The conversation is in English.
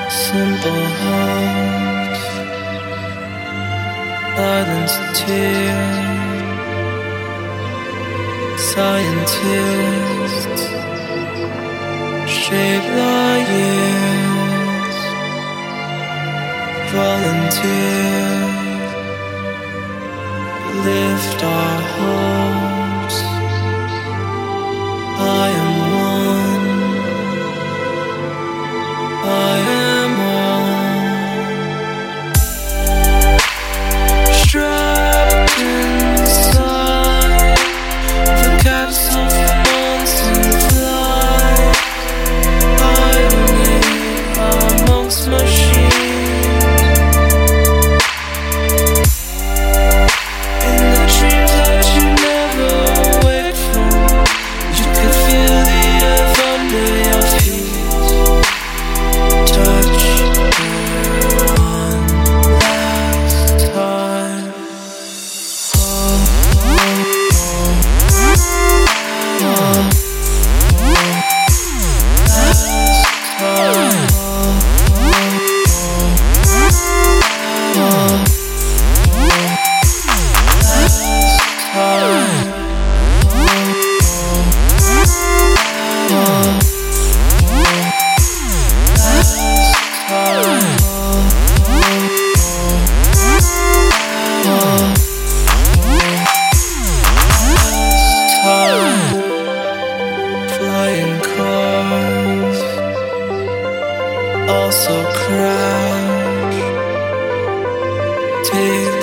Simple hopes, silenced tears, scientists shape the years, volunteers lift our hopes. I am one, I am all, trapped inside the capsule for months in flight. Pioneer amongst machines, in the dreams that you never wake from. You can feel the earth under your feet. Touch one last time. Flying cars also crash. Take